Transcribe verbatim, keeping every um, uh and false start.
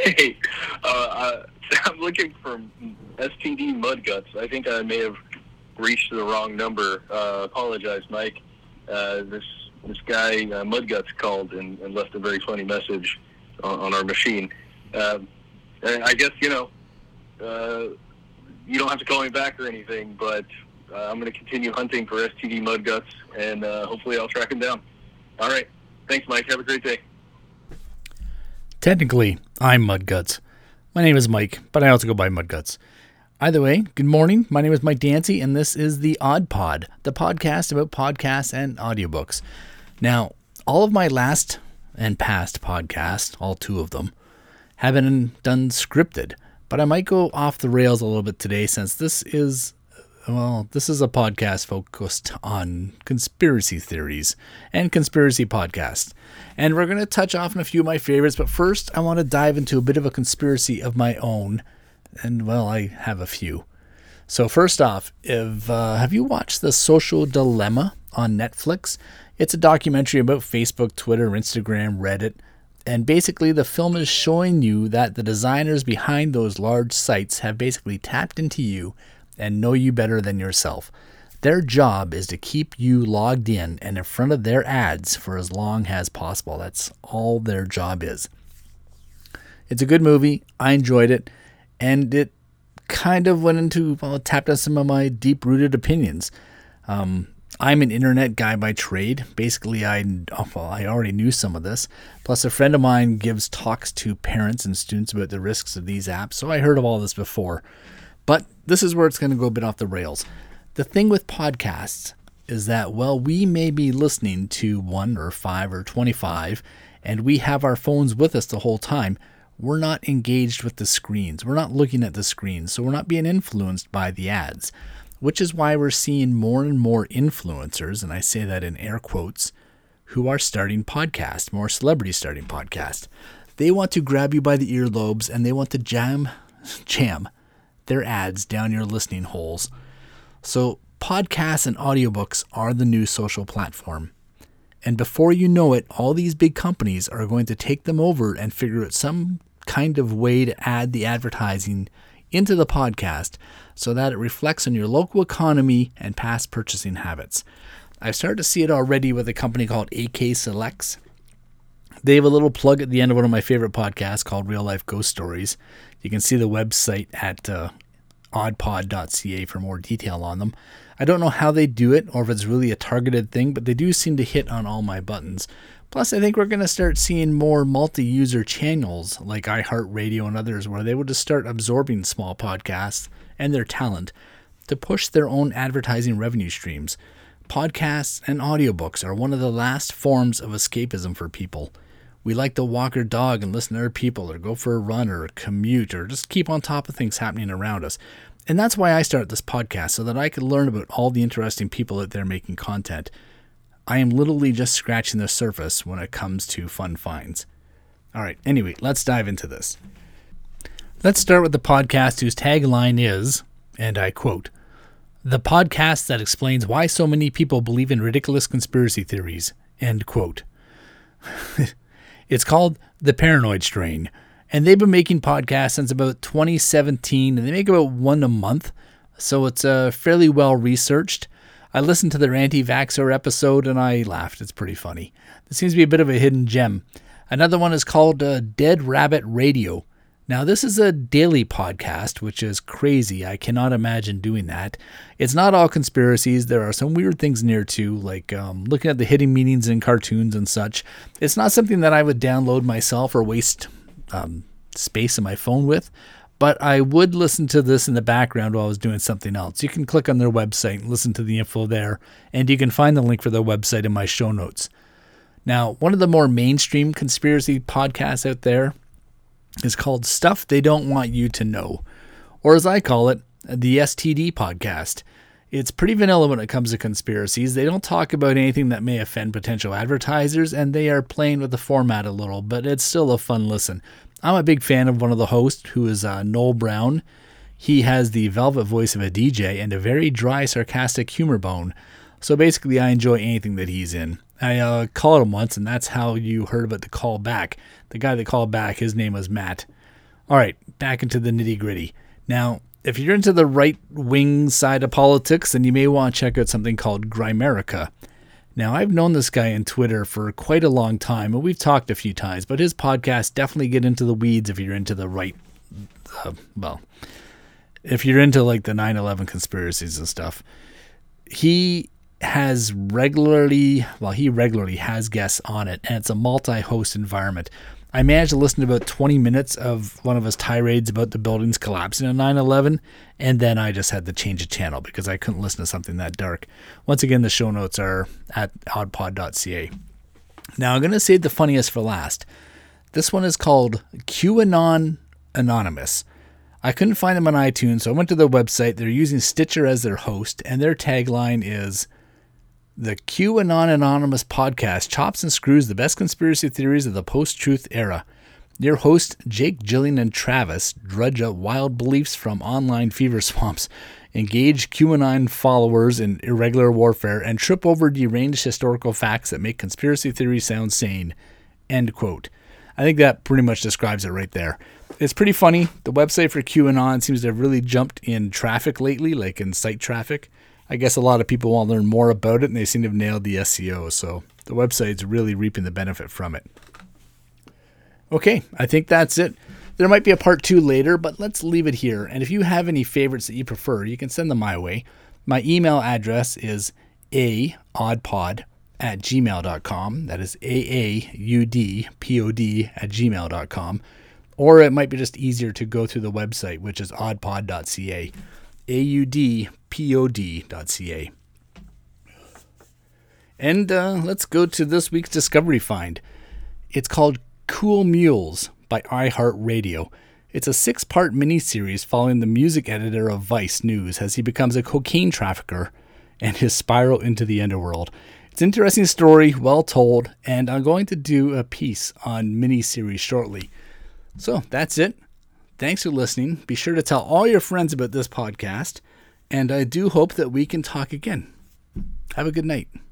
Hey, uh, I, I'm looking for S T D Mudguts. I think I may have reached the wrong number. Uh, apologize, Mike. Uh, this this guy, uh, Mudguts, called and, and left a very funny message on, on our machine. Uh, I guess, you know, uh, you don't have to call me back or anything, but uh, I'm going to continue hunting for S T D Mudguts, and uh, hopefully I'll track him down. All right. Thanks, Mike. Have a great day. Technically, I'm Mudguts. My name is Mike, but I also go by Mudguts. Either way, good morning. My name is Mike Dancy, and this is the Odd Pod, the podcast about podcasts and audiobooks. Now, all of my last and past podcasts, all two of them, have been done scripted, but I might go off the rails a little bit today since this is, well, this is a podcast focused on conspiracy theories and conspiracy podcasts. And we're going to touch off on a few of my favorites, but first I want to dive into a bit of a conspiracy of my own. And, well, I have a few. So first off, if uh, have you watched The Social Dilemma on Netflix? It's a documentary about Facebook, Twitter, Instagram, Reddit. And basically the film is showing you that the designers behind those large sites have basically tapped into you and know you better than yourself. Their job is to keep you logged in and in front of their ads for as long as possible. That's all their job is. It's a good movie. I enjoyed it. And it kind of went into, well, tapped on some of my deep-rooted opinions. Um, I'm an internet guy by trade. Basically, I, well, I already knew some of this. Plus, a friend of mine gives talks to parents and students about the risks of these apps, so I heard of all this before. But this is where it's going to go a bit off the rails. The thing with podcasts is that, well, we may be listening to one or five or twenty-five, and we have our phones with us the whole time. We're not engaged with the screens. We're not looking at the screens, so we're not being influenced by the ads, which is why we're seeing more and more influencers, and I say that in air quotes, who are starting podcasts, more celebrities starting podcasts. They want to grab you by the earlobes, and they want to jam, jam their ads down your listening holes. So podcasts and audiobooks are the new social platform. And before you know it, all these big companies are going to take them over and figure out some kind of way to add the advertising into the podcast so that it reflects on your local economy and past purchasing habits. I've started to see it already with a company called A K Selects. They have a little plug at the end of one of my favorite podcasts called Real Life Ghost Stories. You can see the website at uh, oddpod dot c a for more detail on them. I don't know how they do it or if it's really a targeted thing, but they do seem to hit on all my buttons. Plus, I think we're going to start seeing more multi-user channels like iHeartRadio and others where they will just start absorbing small podcasts and their talent to push their own advertising revenue streams. Podcasts and audiobooks are one of the last forms of escapism for people. We like to walk our dog and listen to other people or go for a run or a commute or just keep on top of things happening around us. And that's why I started this podcast, so that I could learn about all the interesting people out there making content. I am literally just scratching the surface when it comes to fun finds. All right, anyway, let's dive into this. Let's start with the podcast whose tagline is, and I quote, "The podcast that explains why so many people believe in ridiculous conspiracy theories," end quote. It's called The Paranoid Strain, and they've been making podcasts since about twenty seventeen, and they make about one a month, so it's uh, fairly well researched. I listened to their anti-vaxxer episode, and I laughed. It's pretty funny. This seems to be a bit of a hidden gem. Another one is called uh, Dead Rabbit Radio. Now, this is a daily podcast, which is crazy. I cannot imagine doing that. It's not all conspiracies. There are some weird things in here, too, like um, looking at the hidden meanings in cartoons and such. It's not something that I would download myself or waste um, space in my phone with, but I would listen to this in the background while I was doing something else. You can click on their website and listen to the info there, and you can find the link for their website in my show notes. Now, one of the more mainstream conspiracy podcasts out there is called Stuff They Don't Want You to Know, or as I call it, the S T D podcast. It's pretty vanilla when it comes to conspiracies. They don't talk about anything that may offend potential advertisers, and they are playing with the format a little, but it's still a fun listen. I'm a big fan of one of the hosts, who is uh, Noel Brown. He has the velvet voice of a D J and a very dry, sarcastic humor bone. So basically, I enjoy anything that he's in. I uh, called him once, and that's how you heard about the call back. The guy that called back, his name was Matt. All right, back into the nitty gritty. Now, if you're into the right-wing side of politics, then you may want to check out something called Grimerica. Now, I've known this guy on Twitter for quite a long time, and we've talked a few times, but his podcasts definitely get into the weeds if you're into the right, uh, well, if you're into like the nine eleven conspiracies and stuff. He has regularly, well, he regularly has guests on it, and it's a multi-host environment. I managed to listen to about twenty minutes of one of his tirades about the buildings collapsing on nine eleven, and then I just had to change the channel because I couldn't listen to something that dark. Once again, the show notes are at oddpod dot c a. Now, I'm going to save the funniest for last. This one is called QAnon Anonymous. I couldn't find them on iTunes, so I went to their website. They're using Stitcher as their host, and their tagline is, "The QAnon Anonymous podcast chops and screws the best conspiracy theories of the post-truth era. Your hosts, Jake, Jillian, and Travis, drudge up wild beliefs from online fever swamps, engage QAnon followers in irregular warfare, and trip over deranged historical facts that make conspiracy theories sound sane." End quote. I think that pretty much describes it right there. It's pretty funny. The website for QAnon seems to have really jumped in traffic lately, like in site traffic. I guess a lot of people want to learn more about it, and they seem to have nailed the S E O, so the website's really reaping the benefit from it. Okay, I think that's it. There might be a part two later, but let's leave it here. And if you have any favorites that you prefer, you can send them my way. My email address is aaudpod at gmail dot com. That is A A U D P O D at gmail dot com. Or it might be just easier to go through the website, which is oddpod dot c a. A U D P O D dot c a. And uh, let's go to this week's Discovery Find. It's called Cool Mules by iHeartRadio. It's a six-part miniseries following the music editor of Vice News as he becomes a cocaine trafficker and his spiral into the underworld. It's an interesting story, well told, and I'm going to do a piece on miniseries shortly. So that's it. Thanks for listening. Be sure to tell all your friends about this podcast, and I do hope that we can talk again. Have a good night.